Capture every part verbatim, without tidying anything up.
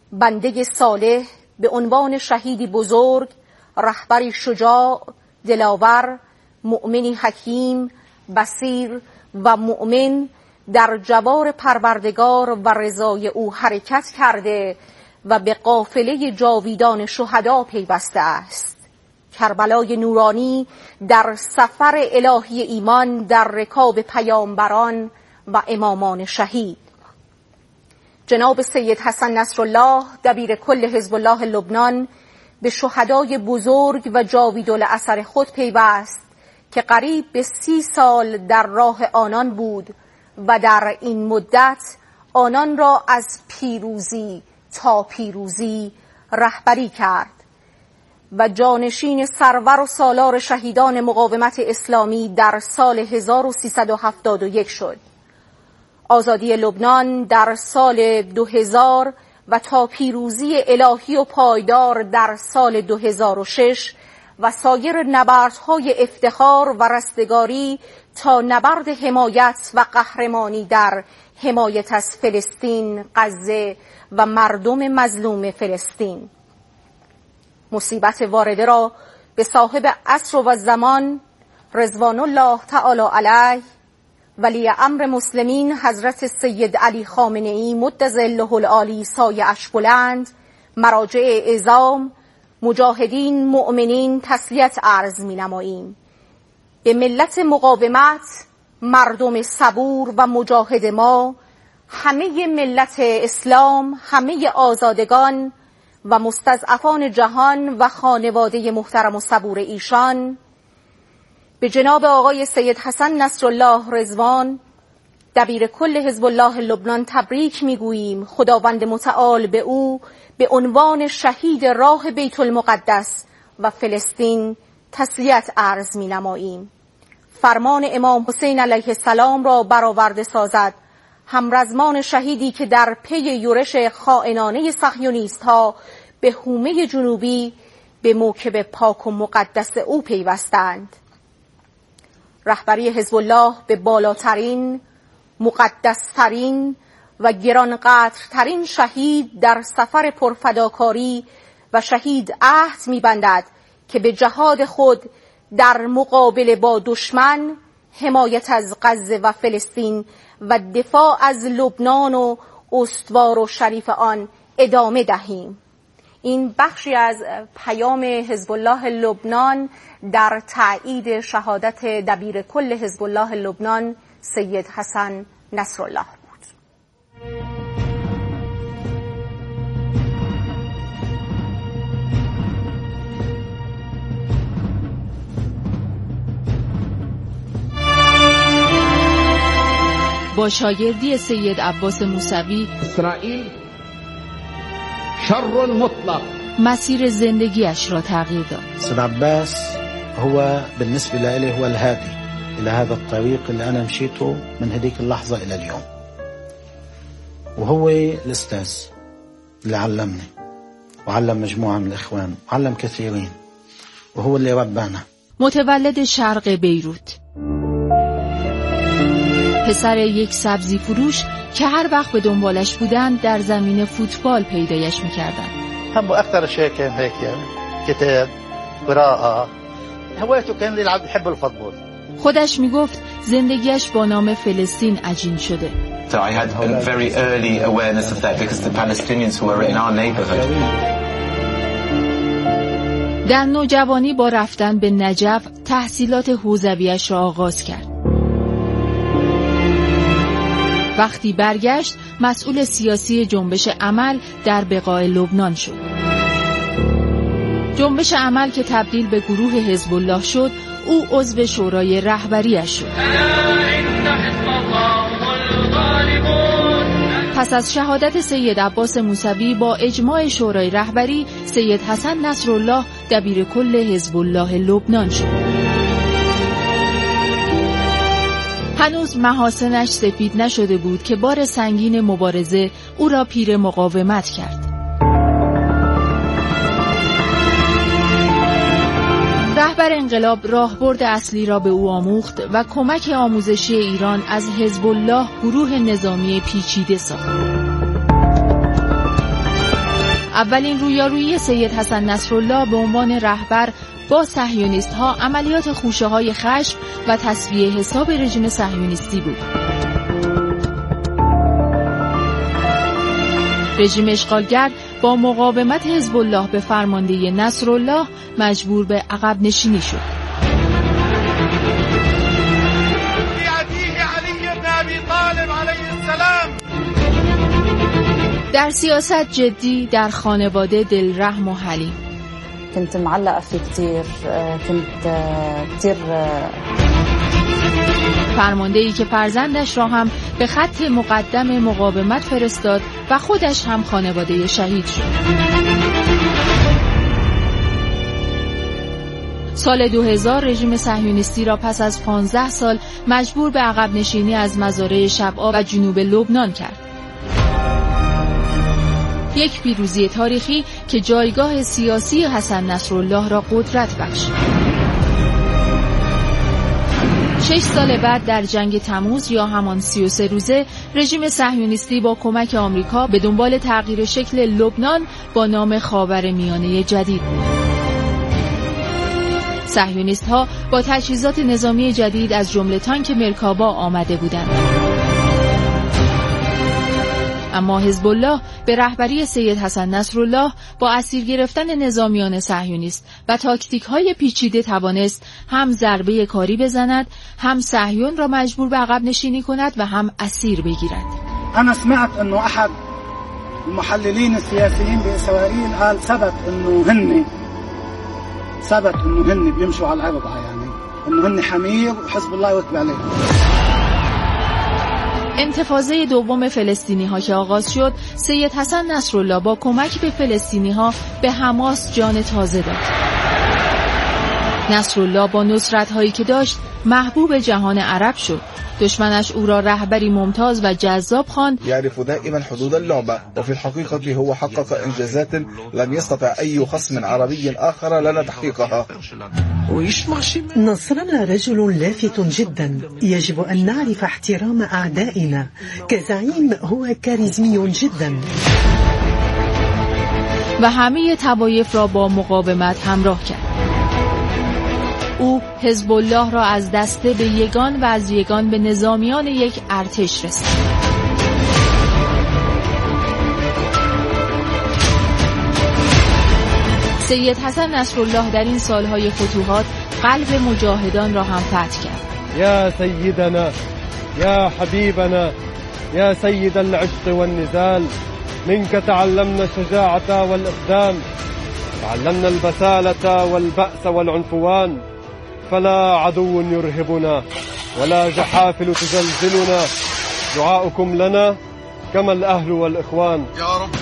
بنده صالح به عنوان شهیدی بزرگ، رهبری شجاع، دلاور، مؤمنی حکیم، بصیر و مؤمن در جوار پروردگار و رضای او حرکت کرده و به قافله جاویدان شهدا پیوسته است. کربلای نورانی در سفر الهی ایمان در رکاب پیامبران و امامان شهید. جناب سید حسن نصرالله دبیر کل حزب الله لبنان به شهدای بزرگ و جاویدالاثر خود پیوست که قریب به سی سال در راه آنان بود و در این مدت آنان را از پیروزی تا پیروزی رهبری کرد و جانشین سرور و سالار شهیدان مقاومت اسلامی در سال هزار و سیصد و هفتاد و یک شد. آزادی لبنان در سال دو هزار و تا پیروزی الهی و پایدار در سال دو هزار و شش و سایر نبردهای افتخار و رستگاری تا نبرد حمایت و قهرمانی در حمایت از فلسطین، غزه و مردم مظلوم فلسطین. مصیبت وارده را به صاحب عصر و زمان رضوان الله تعالی علیه ولی امر مسلمین حضرت سید علی خامنه‌ای مد ظله العالی سایه‌اش بلند، مراجع اعظام، مجاهدین، مؤمنین تسلیت عرض می‌نماییم. به ملت مقاومت، مردم صبور و مجاهد ما، همه ملت اسلام، همه آزادگان و مستضعفان جهان و خانواده محترم و صبور ایشان، به جناب آقای سید حسن نصرالله رضوان دبیر کل حزب الله لبنان تبریک میگوییم. خداوند متعال به او به عنوان شهید راه بیت المقدس و فلسطین تسلیت عرض می‌نماییم. فرمان امام حسین علیه السلام را برآورده سازد، همرزمان شهیدی که در پی یورش خائنانه صهیونیست‌ها به حومه جنوبی به موکب پاک و مقدس او پیوستند. رهبری حزب الله به بالاترین، مقدسترین و گرانقدرترین شهید در سفر پرفداکاری و شهید عهد می‌بندد که به جهاد خود در مقابله با دشمن، حمایت از غزه و فلسطین و دفاع از لبنان و استوار و شریف آن ادامه دهیم. این بخشی از پیام حزب الله لبنان در تایید شهادت دبیر کل حزب الله لبنان سید حسن نصرالله بود. با شاگردی سید عباس موسوی اسرائیل شر مطلق مسیر زندگیش را تغییر داد. سيد عباس هو بالنسبة لي هو الهادي إلى هذا الطريق اللي أنا مشيته من هذيك اللحظة إلى اليوم، وهو الأستاذ اللي علمني وعلم مجموعة من الإخوان وعلم كثيرين، وهو اللي ربانا. متولد شرق بیروت، پسر یک سبزی فروش که هر وقت به دنبالش بودند در زمین فوتبال پیدایش می‌کردند. هم أكثر شيء كان هيك يعني كتاب قراءة، هوايته كان يلعب يحب الفوتبول. خودش میگفت زندگیش با نام فلسطین عجین شده. So I had a very early awareness of that because the Palestinians who were in our neighborhood. در نوجوانی با رفتن به نجف تحصیلات حوزویش را آغاز کرد. وقتی برگشت مسئول سیاسی جنبش عمل در بقاع لبنان شد. جنبش عمل که تبدیل به گروه حزب الله شد، او عضو شورای رهبریش شد. پس از شهادت سید عباس موسوی با اجماع شورای رهبری، سید حسن نصرالله دبیر کل حزب الله لبنان شد. هنوز محاسنش سفید نشده بود که بار سنگین مبارزه او را پیر مقاومت کرد. رهبر انقلاب راهبرد اصلی را به او آموخت و کمک آموزشی ایران از حزب الله گروه نظامی پیچیده ساخت. اولین رویارویی سید حسن نصرالله به عنوان رهبر با صهیونیست ها عملیات خوشه های خشم و تصفیه حساب رژیم صهیونیستی بود. رژیم اشغالگر با مقاومت حزب الله به فرماندهی نصرالله مجبور به عقب نشینی شد. در سیاست جدی، در خانواده دلرحم و حلیم. كنت معلقة فيه كتير كنت كتير فرماندهی که فرزندش را هم به خط مقدم مقاومت فرستاد و خودش هم خانواده شهید شد. سال دو هزار رژیم صهیونیستی را پس از پانزده سال مجبور به عقب نشینی از مزارع شبعا و جنوب لبنان کرد. یک پیروزی تاریخی که جایگاه سیاسی حسن نصرالله را قدرت بخشید. شش سال بعد در جنگ تموز یا همان سی و سه روزه رژیم صهیونیستی با کمک آمریکا به دنبال تغییر شکل لبنان با نام خاورمیانه جدید بود. صهیونیست‌ها با تجهیزات نظامی جدید از جمله تانک مرکابا آمده بودند. اما حزب الله به رهبری سید حسن نصرالله با اسیر گرفتن نظامیان صهیونیست و تاکتیک‌های پیچیده توانست هم ضربه کاری بزند، هم صهیون را مجبور به عقب نشینی کند و هم اسیر بگیرد. انا سمعت انه احد المحللين السياسيين باسرائيل قال ثبت انه هن ثبت انه هن بيمشوا على الارض، يعني انه هن حمير وحزب الله يكتب عليهم. انتفاضه دوم فلسطینی ها که آغاز شد، سید حسن نصرالله با کمک به فلسطینی ها به حماس جان تازه داد. نصرالله با نصرت هایی که داشت محبوب جهان عرب شد. دشمنش او را رهبری ممتاز و جذاب خواند. يعرف دائما حدود اللعبة وفي الحقيقة هو حقق انجازات لم يستطع اي خصم عربي آخر لنا تحقيقها. نصرنا رجل لافت جدا، يجب أن نعرف احترام أعدائنا. كزعيم هو كاريزمي جدا. و همه طوایف را با مقاومت همراه کرد. او حزب الله را از دسته به یگان و از یگان به نظامیان یک ارتش رساند. سید حسن نصرالله در این سالهای فتوحات قلب مجاهدان را هم فتح کرد. یا سیدنا، یا حبیبنا، یا سید العشق والنزال، منك تعلمنا الشجاعة والإقدام، تعلمنا البسالة والبأس والعنفوان، فلا عدو يرهبنا ولا جحافل تزلزلنا، دعاؤكم لنا كما الأهل والإخوان يا رب.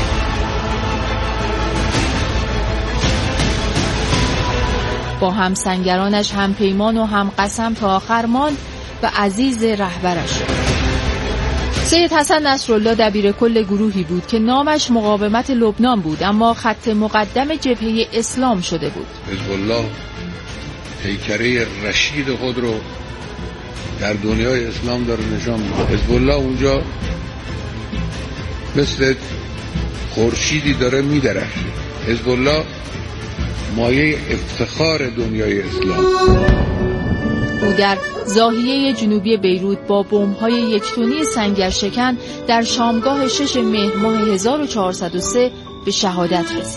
با هم سنگرانش هم پیمان و هم قسم تا آخر ماند و عزیز رهبرش. سید حسن نصرالله دبیر کل گروهی بود که نامش مقاومت لبنان بود، اما خط مقدم جبهه اسلام شده بود. حزب الله پیکره رشید خود رو در دنیای اسلام داره نشان میده. حزب الله اونجا مثل خورشیدی داره میدرخشه. حزب الله مایه افتخار دنیای اسلام. او در ضاحیه جنوبی بیروت با بمب‌های یک تنی سنگرشکن در شامگاه شش مهر ماه هزار و چهارصد و سه به شهادت رسید.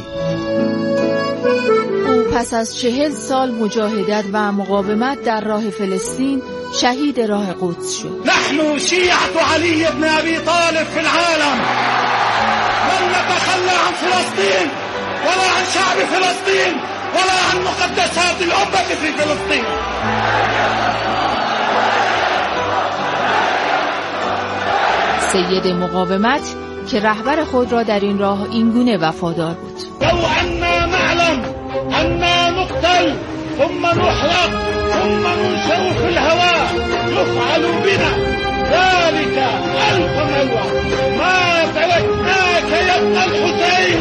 او پس از چهل سال مجاهدت و مقاومت در راه فلسطین شهید راه قدس شد. نحن شیعة علی بن ابی طالب فی العالم، لن نتخلى عن فلسطین ولا عن شعب فلسطین ولا عن مقدسات الأمة في فلسطین. سید مقاومت که رهبر خود را در این راه اینگونه وفادار بود. لو أننا نعلم أننا نقتل ثم نحرق ثم ننشر في الهواء يفعل بنا ذلك ألف مرة ما تركناك يا ابن الحسين.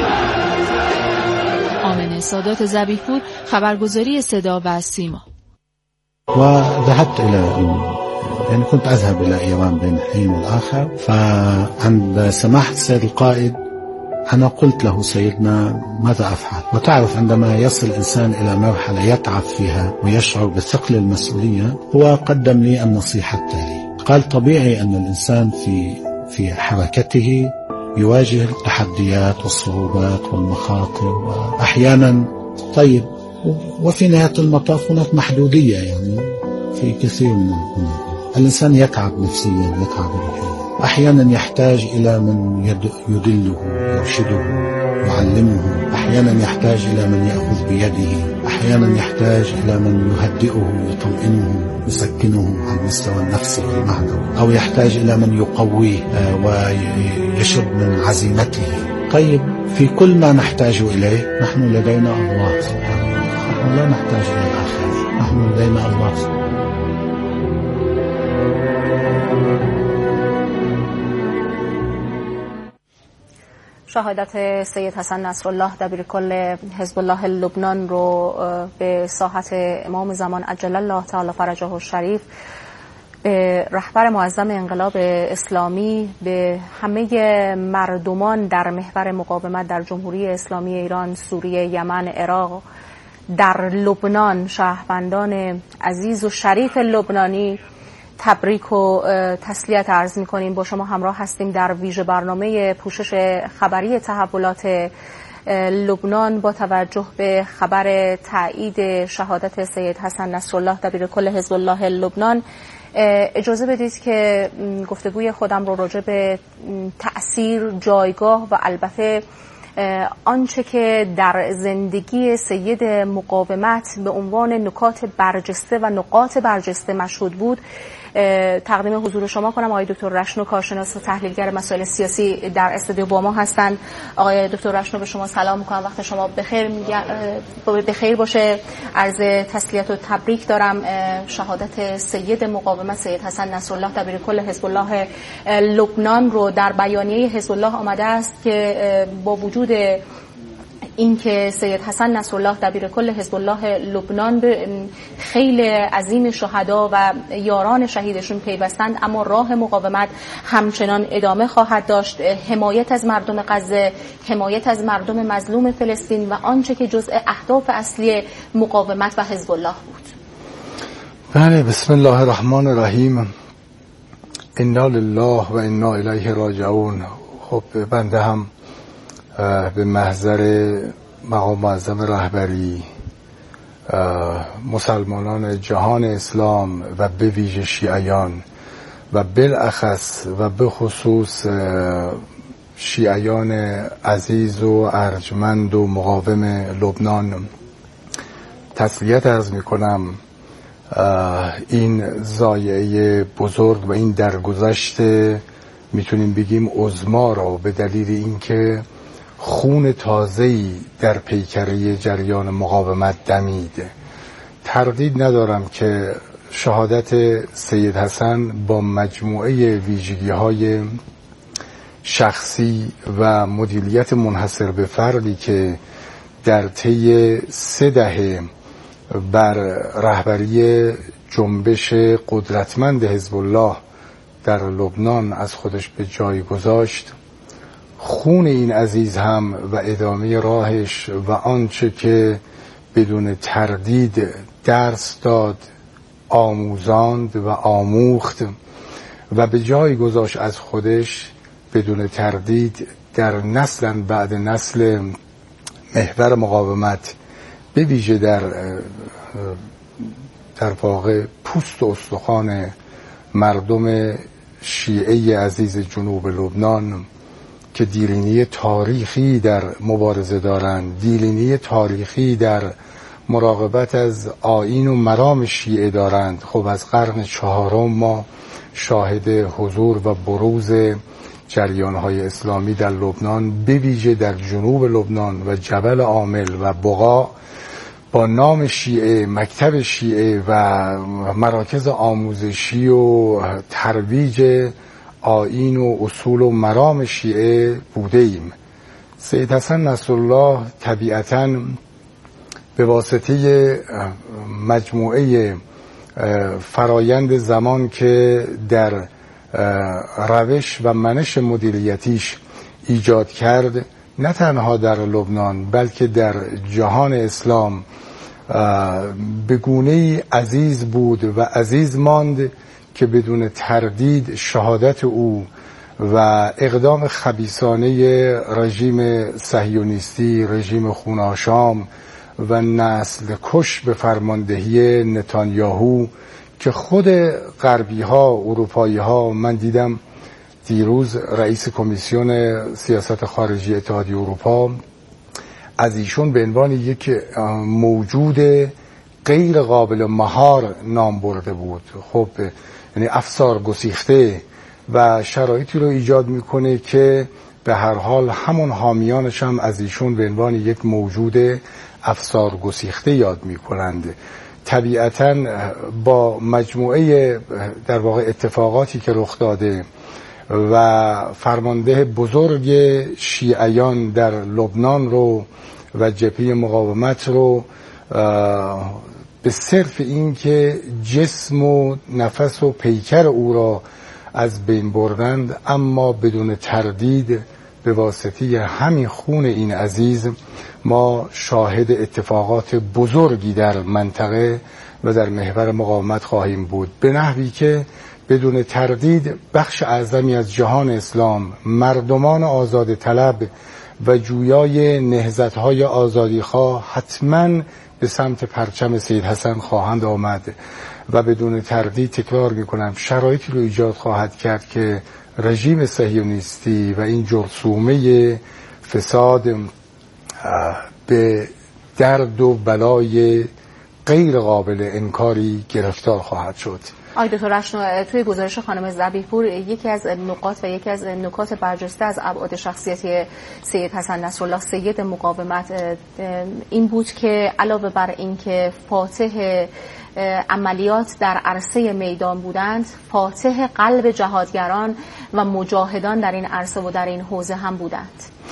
آمنه سادات ذبیح‌پور، خبرگزاری صدا و سیما. وذهبت إلى يعني كنت أذهب إلى إيران بين حين والآخر، فعند سماحة السيد القائد أنا قلت له سيدنا ماذا أفعل؟ وتعرف عندما يصل الإنسان إلى مرحلة يتعب فيها ويشعر بثقل المسؤولية، هو قدم لي النصيحة التالية. قال طبيعي أن الإنسان في في حركته يواجه التحديات والصعوبات والمخاطر وأحيانا طيب، وفي نهاية المطاف هناك محدودية يعني في كثير من الأمور. الإنسان يتعب نفسيا، يتعب روحيا، أحيانا يحتاج إلى من يدله يرشده يعلمه، أحيانا يحتاج إلى من يأخذ بيده، أحيانا يحتاج إلى من يهدئه يطمئنه يسكنه على المستوى النفسي والمعنوي، أو يحتاج إلى من يقويه ويشد من عزيمته. طيب في كل ما نحتاج إليه نحن لدينا الله سبحانه وتعالى، نحن لا نحتاج إلى الآخر، نحن لدينا الله سبحانه. شهادت سید حسن نصرالله دبیرکل حزب الله لبنان رو به ساحت امام زمان عجل الله تعالی فرجه الشریف، به رهبر معظم انقلاب اسلامی، به همه مردمان در محور مقاومت در جمهوری اسلامی ایران، سوریه، یمن، عراق، در لبنان، شهروندان عزیز و شریف لبنانی تبریک و تسلیت عرض می‌کنیم. با شما همراه هستیم در ویژه برنامه پوشش خبری تحولات لبنان با توجه به خبر تایید شهادت سید حسن نصرالله دبیرکل حزب الله لبنان. اجازه بدید که گفتگوی خودم رو راجع به تأثیر، جایگاه و البته آنچه که در زندگی سید مقاومت به عنوان نکات برجسته و نقاط برجسته مشهود بود تقدیم حضور شما کنم. آقای دکتر رشنو، کارشناس و تحلیلگر مسائل سیاسی، در استودیو با ما هستند. آقای دکتر رشنو، به شما سلام میکنم، وقت شما بخیر بخیر باشه. عرض تسلیت و تبریک دارم. شهادت سید مقاومت سید حسن نصرالله دبیرکل حزب الله لبنان رو در بیانیه حزب الله آمده است که با وجود این که سید حسن نصرالله دبیرکل حزب الله لبنان به خیل عظیم شهدا و یاران شهیدشون پیوستند، اما راه مقاومت همچنان ادامه خواهد داشت. حمایت از مردم غزه، حمایت از مردم مظلوم فلسطین و آنچه که جزء اهداف اصلی مقاومت و حزب الله بود. بله، بسم الله الرحمن الرحیم. انا لله و انا الیه راجعون. خب بنده هم به محضر مقام معظم رهبری مسلمانان جهان اسلام و به ویژه شیعیان و بالاخص و به خصوص شیعیان عزیز و ارجمند و مقاوم لبنان تسلیت عرض می کنم. این ضایعه بزرگ و این درگذشت میتونیم بگیم عظما را به دلیل اینکه خون تازه‌ای در پیکره جریان مقاومت دمید. تردید ندارم که شهادت سید حسن با مجموعه ویژگی‌های شخصی و مدیریت منحصر به فردی که در طی سه دهه بر رهبری جنبش قدرتمند حزب الله در لبنان از خودش به جای گذاشت، خون این عزیز هم و ادامه راهش و آنچه که بدون تردید درس داد، آموزاند و آموخت و به جای گذاشت از خودش، بدون تردید در نسل بعد نسل محور مقاومت به ویژه در در واقع پوست و استخوان مردم شیعه عزیز جنوب لبنان که دیرینه تاریخی در مبارزه دارند، دیرینه تاریخی در مراقبت از آیین و مرام شیعه دارند. خب از قرن چهارم ما شاهد حضور و بروز جریان‌های اسلامی در لبنان، به ویژه در جنوب لبنان و جبل عامل و بقا، با نام شیعه، مکتب شیعه و مراکز آموزشی و ترویج آیین و اصول و مرام شیعه بوده ایم. سید حسن نصرالله طبیعتاً به واسطه مجموعه فرایند زمان که در روش و منش مدیریتیش ایجاد کرد، نه تنها در لبنان بلکه در جهان اسلام به گونه‌ای عزیز بود و عزیز ماند که بدون تردید شهادت او و اقدام خبیثانه رژیم صهیونیستی، رژیم خون‌آشام و نسل کش به فرماندهی نتانیاهو که خود غربی ها، اروپایی ها، من دیدم دیروز رئیس کمیسیون سیاست خارجی اتحادیه اروپا از ایشون به عنوان یک موجود غیر قابل مهار نام برده بود. خب یعنی افسار گسیخته و شرایطی رو ایجاد میکنه که به هر حال همون حامیانش هم از ایشون به عنوان یک موجود افسار گسیخته یاد میکنند. طبیعتاً با مجموعه در واقع اتفاقاتی که رخ داده و فرمانده بزرگ شیعیان در لبنان رو و جبهه مقاومت رو به صرف این که جسم و نفس و پیکر او را از بین بردند، اما بدون تردید به واسطه همین خون این عزیز ما شاهد اتفاقات بزرگی در منطقه و در محور مقاومت خواهیم بود، به نحوی که بدون تردید بخش اعظمی از جهان اسلام، مردمان آزاد طلب و جویای نهضت‌های آزادیخواه حتماً به سمت پرچم سید حسن خواهند آمد و بدون تردید تکرار میکنم شرایطی رو ایجاد خواهد کرد که رژیم صهیونیستی و این جرثومه فساد به درد و بلای غیر قابل انکاری گرفتار خواهد شد. آقای دکتر رشنا، توی گزارش خانم ذبیح‌پور یکی از نقاط و یکی از نکات برجسته از ابعاد شخصیتی سید حسن نصرالله سید مقاومت این بود که علاوه بر اینکه فاتح عملیات در عرصه میدان بودند، فاتح قلب جهادگران و مجاهدان در این عرصه و در این حوزه هم بودند.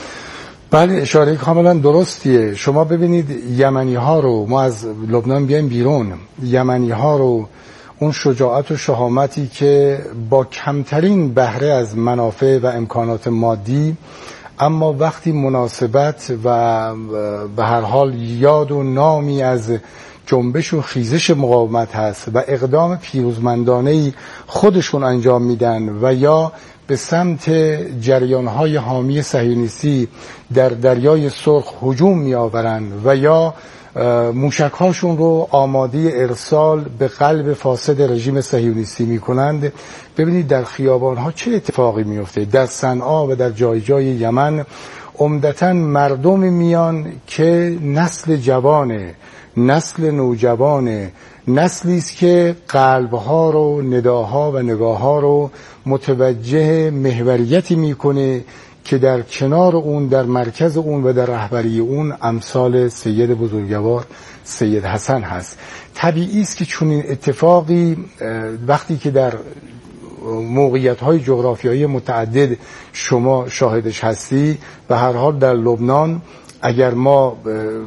بله، اشاره کاملا درستیه. شما ببینید یمنی ها رو، ما از لبنان بیایم بیرون، یمنی ها رو اون شجاعت و شهامتی که با کمترین بهره از منافع و امکانات مادی، اما وقتی مناسبت و به هر حال یاد و نامی از جنبش و خیزش مقاومت هست و اقدام پیروزمندانه‌ای خودشون انجام میدن و یا به سمت جریان‌های حامی صهیونیستی در دریای سرخ هجوم می‌آورند و یا موشک‌هاشون رو آماده ارسال به قلب فاسد رژیم صهیونیستی می‌کنند، ببینید در خیابان‌ها چه اتفاقی میفته. در صنعا و در جای جای یمن عمدتاً مردم میان که نسل جوانه، نسل نوجوانه، نسلی است که قلب‌ها رو، نداها و نگاه‌ها رو متوجه محوریتی میکنه که در کنار اون، در مرکز اون و در رهبری اون امثال سید بزرگوار سید حسن هست. طبیعی است که چنین اتفاقی وقتی که در موقعیت‌های جغرافیایی متعدد شما شاهدش هستی، به هر حال در لبنان اگر ما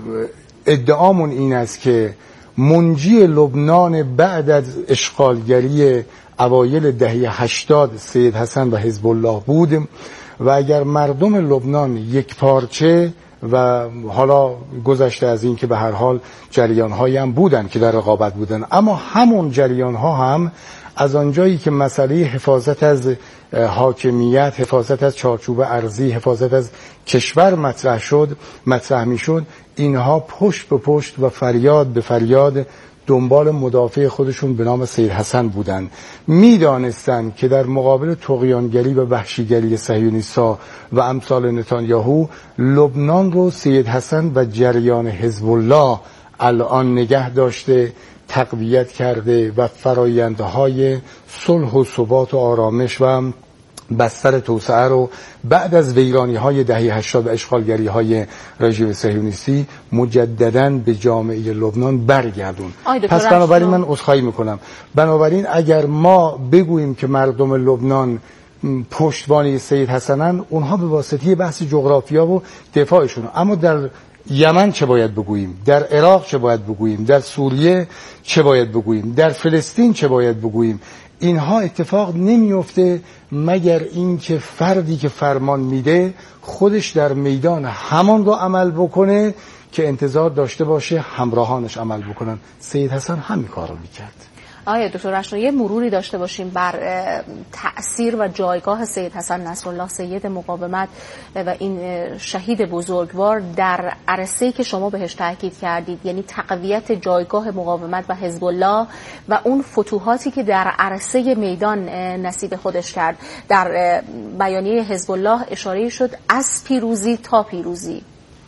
ادعامون این است که منجی لبنان بعد از اشغالگری اوایل دهه هشتاد سید حسن و حزب الله بود و اگر مردم لبنان یک پارچه و حالا گذشته از این که به هر حال جریان‌هایی هم بودن که در رقابت بودن، اما همون جریان‌ها هم از آنجایی که مسئله حفاظت از حاکمیت، حفاظت از چارچوب ارضی، حفاظت از کشور مطرح شد، مطرح میشد، اینها پشت به پشت و فریاد به فریاد دنبال مدافع خودشون به نام سید حسن بودن. میدانستند که در مقابل طغیانگری و وحشیگری صهیونیست‌ها و امثال نتانیاهو، لبنان رو سید حسن و جریان حزب الله الان نگه داشته، تقویت کرده و فرایندهای صلح و ثبات و آرامش و بستر توسعه رو بعد از ویرانی‌های دهه هشتاد و اشغالگری‌های رژیم صهیونیستی مجدداً به جامعه لبنان برگردون. پس بنابراین من عذرخواهی میکنم، بنابراین اگر ما بگوییم که مردم لبنان پشتوانه سید حسنن، اونها به واسطه بحث جغرافیا و دفاعشون، اما در یمن چه باید بگوییم، در عراق چه باید بگوییم، در سوریه چه باید بگوییم، در فلسطین چه باید بگوییم. اینها اتفاق نمیفته مگر اینکه فردی که فرمان میده خودش در میدان همان رو عمل بکنه که انتظار داشته باشه همراهانش عمل بکنن. سید حسن همین کار رو میکرد. آیا دکتر رشنا یه مروری داشته باشیم بر تأثیر و جایگاه سید حسن نصرالله سید مقاومت و این شهید بزرگوار در عرصه‌ای که شما بهش تاکید کردید، یعنی تقویت جایگاه مقاومت و حزب الله و اون فتوحاتی که در عرصه میدان نصیب خودش کرد. در بیانیه حزب الله اشاره شد از پیروزی تا پیروزی.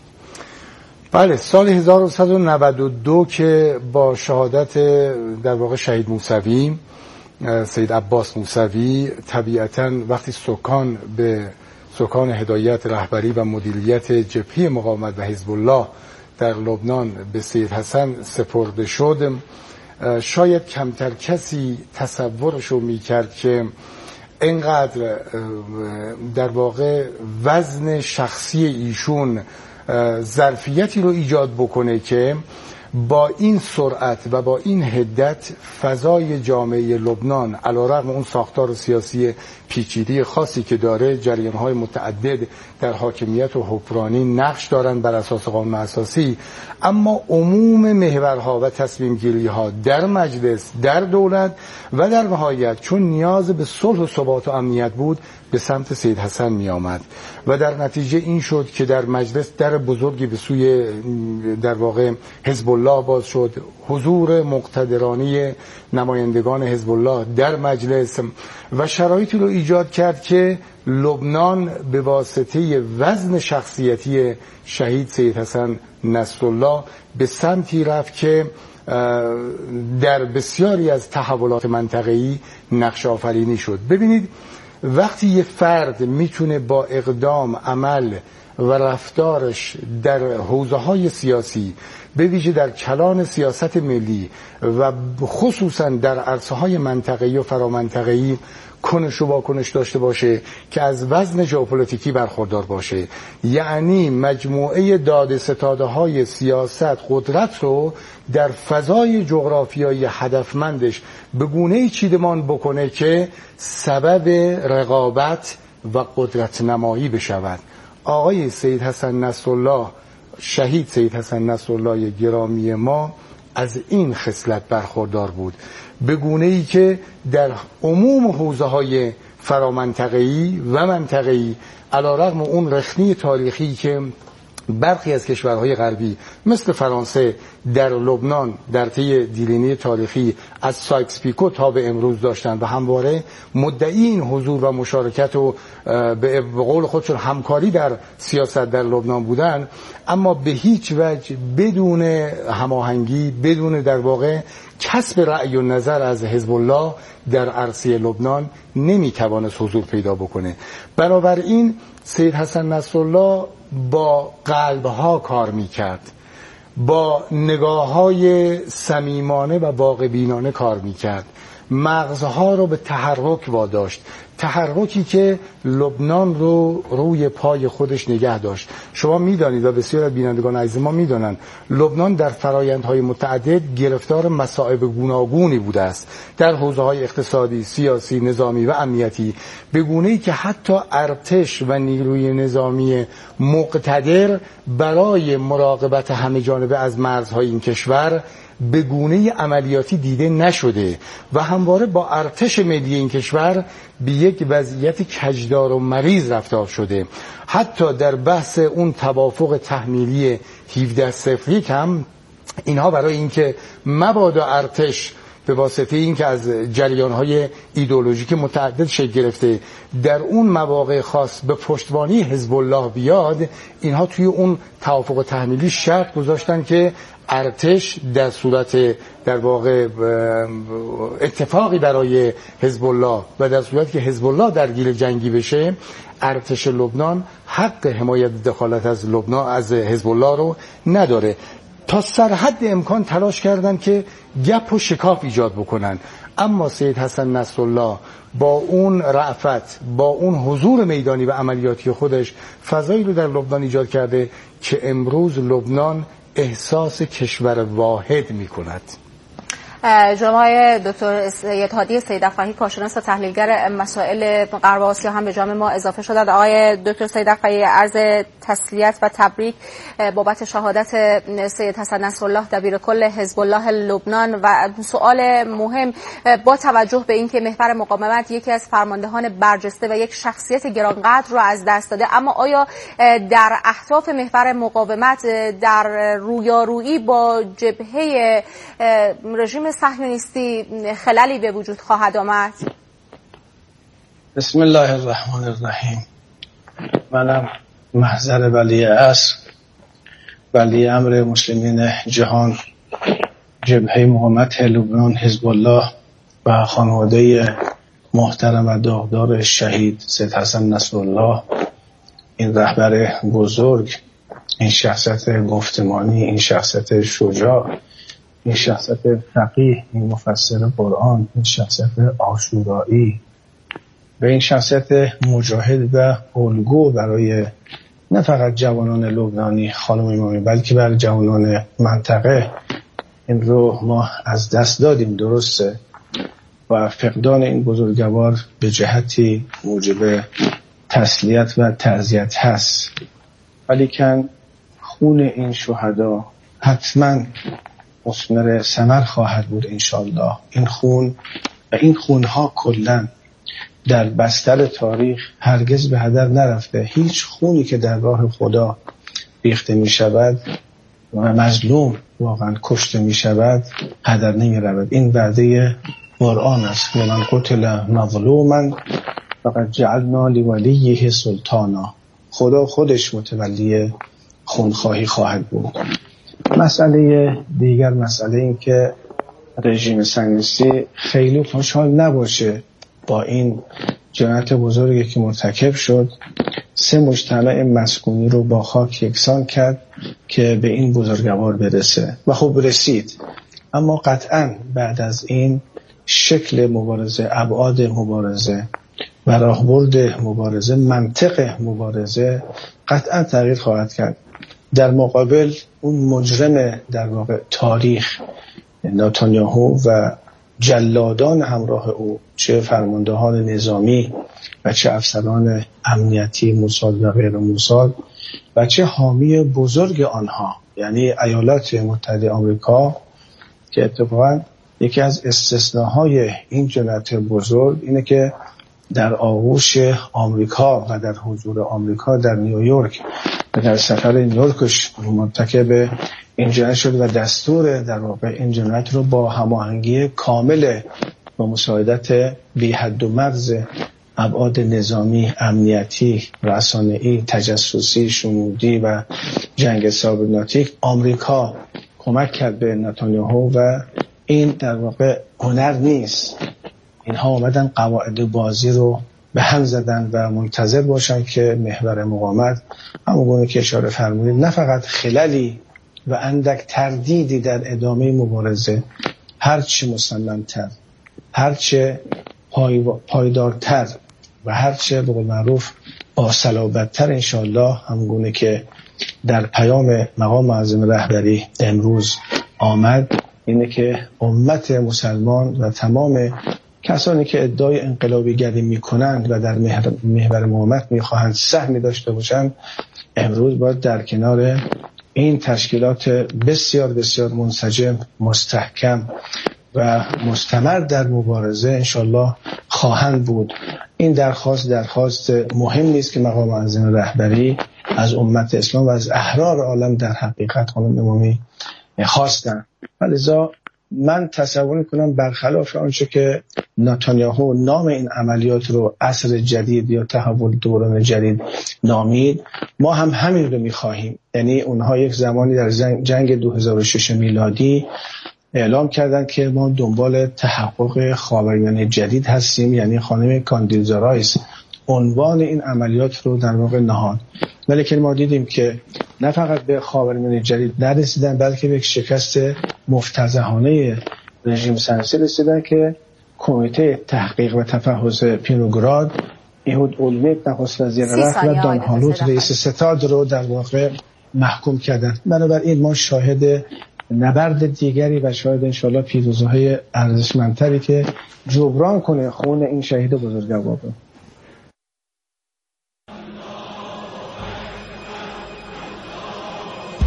بله، سال هزار و صد و نود و دو که با شهادت در واقع شهید موسوی، سید عباس موسوی، طبیعتاً وقتی سکان به سکان هدایت رهبری و مدیریت جبهه مقاومت و حزب الله در لبنان به سید حسن سپرده شد، شاید کمتر کسی تصورشو میکرد که اینقدر در واقع وزن شخصی ایشون ظرفیتی رو ایجاد بکنه که با این سرعت و با این حدت فضای جامعه لبنان علیرغم اون ساختار سیاسی پیچیده خاصی که داره، جریان‌های متعدد در حاکمیت و حکمرانی نقش دارن بر اساس قانون اساسی، اما عموم محورها و تصمیم گیری‌ها در مجلس، در دولت و در نهایت چون نیاز به صلح و ثبات و امنیت بود به سمت سید حسن می آمد و در نتیجه این شد که در مجلس در بزرگی به سوی در واقع حزب الله باز شد، حضور مقتدرانه نمایندگان حزب الله در مجلس و شرایطی رو ایجاد کرد که لبنان به واسطه وزن شخصیتی شهید سید حسن نصرالله به سمتی رفت که در بسیاری از تحولات منطقه‌ای نقش آفرینی شد. ببینید وقتی یه فرد میتونه با اقدام، عمل و رفتارش در حوزه‌های سیاسی، به ویژه در کلان سیاست ملی و خصوصا در عرصه‌های منطقه‌ای و فرامنطقه‌ای کنش و واکنش داشته باشه که از وزن ژئوپلیتیکی برخوردار باشه، یعنی مجموعه داده ستاده های سیاست قدرت رو در فضای جغرافیایی هدفمندش به گونه‌ای چیدمان بکنه که سبب رقابت و قدرت نمایی بشود. آقای سید حسن نصرالله، شهید سید حسن نصرالله گرامی ما، از این خصلت برخوردار بود، به گونه‌ای که در عموم حوزه‌های فرامنطقه‌ای و منطقه‌ای علیرغم اون رخنه تاریخی که برخی از کشورهای غربی مثل فرانسه در لبنان در طی دیرینه تاریخی از سایکس پیکو تا به امروز داشتن و همواره مدعی این حضور و مشارکت و به قول خودشون همکاری در سیاست در لبنان بودن، اما به هیچ وجه بدون هماهنگی، بدون در واقع کسب رأی و نظر از حزب الله در عرصه لبنان نمیتوانست حضور پیدا بکنه. بنابراین سید حسن نصرالله با قلبها کار میکرد، با نگاه‌های صمیمانه و واقع‌بینانه کار میکرد، مغزها رو به تحرک واداشت، تحرکی که لبنان رو روی پای خودش نگه داشت. شما میدانید و بسیار از بینندگان عزیز ما میدانند لبنان در فرایندهای متعدد گرفتار مصائب گوناگونی بوده است در حوزه‌های اقتصادی، سیاسی، نظامی و امنیتی، به گونه‌ای که حتی ارتش و نیروی نظامی مقتدر برای مراقبت همه جانبه از مرزهای این کشور به گونه عملیاتی دیده نشده و همواره با ارتش ملی این کشور به یک وضعیت کجدار و مریض رفتار شده. حتی در بحث اون توافق تحمیلی هفده صفر یک هم اینها برای اینکه مبادا ارتش به واسطه اینکه از جریان‌های ایدئولوژیک متعدد شکل گرفته در اون مواقع خاص به پشتوانی حزب الله بیاد، اینها توی اون توافق تحمیلی شرط گذاشتن که ارتش در صورت در واقع اتفاقی برای حزب الله و در صورتی که حزب الله درگیر جنگی بشه، ارتش لبنان حق حمایت دخالت از لبنان از حزب الله رو نداره. تا سرحد امکان تلاش کردن که گپ و شکاف ایجاد بکنن، اما سید حسن نصرالله با اون رأفت، با اون حضور میدانی و عملیاتی خودش فضایی رو در لبنان ایجاد کرده که امروز لبنان احساس کشور واحد می کند. جناب دکتر سید هادی سید افقهی، کارشناس و تحلیلگر مسائل غرب آسیا هم به جمع ما اضافه شدند. آقای دکتر سید افقهی، عرض تسلیت و تبریک بابت شهادت سید حسن نصرالله دبیرکل حزب الله لبنان. و سوال مهم با توجه به اینکه محور مقاومت یکی از فرماندهان برجسته و یک شخصیت گرانقدر رو از دست داده، اما آیا در اهداف محور مقاومت در رویارویی با جبهه رژیم صهیونیستی خللی به وجود خواهد آمد؟ بسم الله الرحمن الرحیم. منم محضر ولی عصر، ولی امر مسلمین جهان، جبهه مقاومت لبنان حزب الله و خانواده محترم و داغدار شهید سید حسن نصرالله، این رهبر بزرگ، این شخصیت گفتمانی، این شخصیت شجاع، این شخصیت فقیه، این مفسر قرآن، این شخصیت عاشورایی و این شخصیت مجاهد و الگو برای نه فقط جوانان لبنانی خانم امامی بلکه برای جوانان منطقه، این رو ما از دست دادیم. درسته و فقدان این بزرگوار به جهتی موجب تسلیت و تعزیت هست، ولی کن خون این شهدا حتما مثمر ثمر خواهد بود انشالله. این خون و این خونها کلا در بستر تاریخ هرگز به هدر نرفته. هیچ خونی که در راه خدا ریخته می شود و مظلوم واقعا کشته می شود هدر نمی رود. این وعده قرآن است. من قتل مظلوما فقد جعلنا لولیه سلطانا. خدا خودش متولی خونخواهی خواهد بود. مسئله دیگر، مسئله این که رژیم صهیونیستی خیلی خوشحال نباشه با این جنایت بزرگی که مرتکب شد. سه مجتمع مسکونی رو با خاک یکسان کرد که به این بزرگوار برسه و خب رسید. اما قطعا بعد از این شکل مبارزه، ابعاد مبارزه و راهبرد مبارزه، منطق مبارزه قطعا تغییر خواهد کرد. در مقابل اون مجرم در واقع تاریخ نتانیاهو و جلادان همراه او، چه فرماندهان نظامی و چه افسران امنیتی موساد و غیر موساد و چه حامی بزرگ آنها، یعنی ایالات متحده آمریکا، که اتفاقا یکی از استثناهای این جنایت بزرگ اینه که در آغوش آمریکا و در حضور آمریکا در نیویورک و در سفر نیویورکش مرتکب این جنایت شد و دستور در واقع این جنایت رو با هماهنگی کامل و مساعدت بی حد و مرز ابعاد نظامی، امنیتی، رسانه‌ای، تجسسی، شنودی و جنگ سایبرنتیک آمریکا کمک کرد به نتانیاهو و این در واقع هنر نیست. اینها آمدن قواعد بازی رو به هم زدن و منتظر باشن که محور مقاومت همونگونه که اشاره فرمودید نه فقط خللی و اندک تردیدی در ادامه مبارزه، هرچه مسلم‌تر، هرچه پای پایدارتر و هرچه به قول معروف با صلابت‌تر انشالله، همونگونه که در پیام مقام معظم رهبری امروز آمد، اینه که امت مسلمان و تمام کسانی که ادعای انقلابیگری میکنند و در محور مقاومت میخواهند سهمی داشته باشند، امروز باید در کنار این تشکیلات بسیار بسیار منسجم، مستحکم و مستمر در مبارزه انشالله خواهند بود. این درخواست درخواست مهمی است که مقام معظم رهبری از امت اسلام و از احرار عالم در حقیقت خانم امامی خواستن. لذا من تصور میکنم برخلاف آنچه که نتانیاهو نام این عملیات رو عصر جدید یا تحول دوران جدید نامید، ما هم همین رو میخواهیم. یعنی اونها یک زمانی در جنگ دو هزار و شش میلادی اعلام کردن که ما دنبال تحقق خاورمیانه جدید هستیم، یعنی خانم کاندیزا رایس عنوان این عملیات رو در واقع نهاد. ولی که ما دیدیم که نه فقط به خاورمیانه جدید نرسیدن، بلکه به یک شکست مفتضحانه رژیم سنسی رسیدن که کمیته تحقیق و تفحص پینوگراد ایهود اولمرت نخست وزیر رفت و دان هالوت رئیس ستاد رو در واقع محکوم کردن. بنابراین ما شاهد نبرد دیگری و شاهد انشاءالله پیروزی‌های ارزشمندتری که جبران کنه خون این شهید بزرگوار.